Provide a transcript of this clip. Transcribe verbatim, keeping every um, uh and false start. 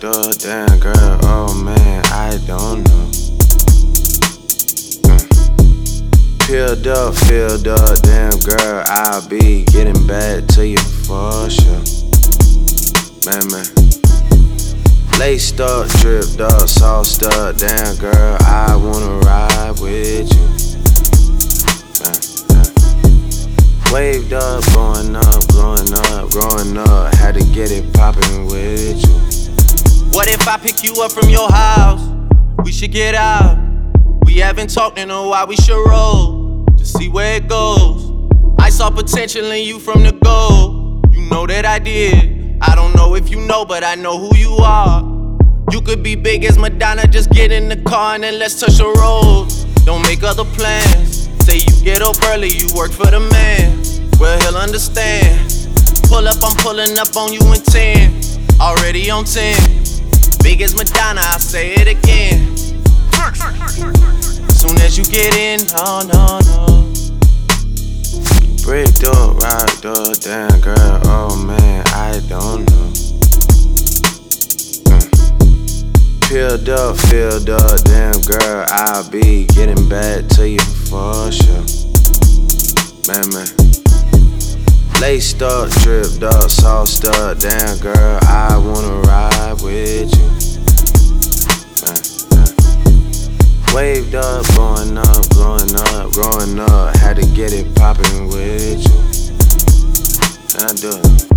rocked up, damn girl, oh man, I don't know. Mm. Peeled up, filled up, damn girl, I'll be getting back to you for sure. Man, man. Laced up, dripped up, sauced up, damn girl, I wanna ride with you. Man, man. Waved up, blowing up, blowing up, growing up, had to get it poppin' with you. What if I pick you up from your house? We should get out. We haven't talked in a while, we should roll. Just see where it goes. I saw potential in you from the go. You know that I did. I don't know if you know, but I know who you are. You could be big as Madonna, just get in the car and then let's touch the road. Don't make other plans. Say you get up early, you work for the man. Well, he'll understand. Pull up, I'm pulling up on you in ten. Already on ten. Big as Madonna, I'll say it again. Soon as you get in, no, no, no. Bricked up, rocked up, damn girl, oh man, I don't know. Mm. Peeled up, filled up, damn girl, I'll be getting back to you for sure. Man, man. Laced up, dripped up, sauced up, damn girl, I wanna ride with you. Man, man. Waved up, blowing up, blowing up, growing up, had to get it poppin' with you. I do it.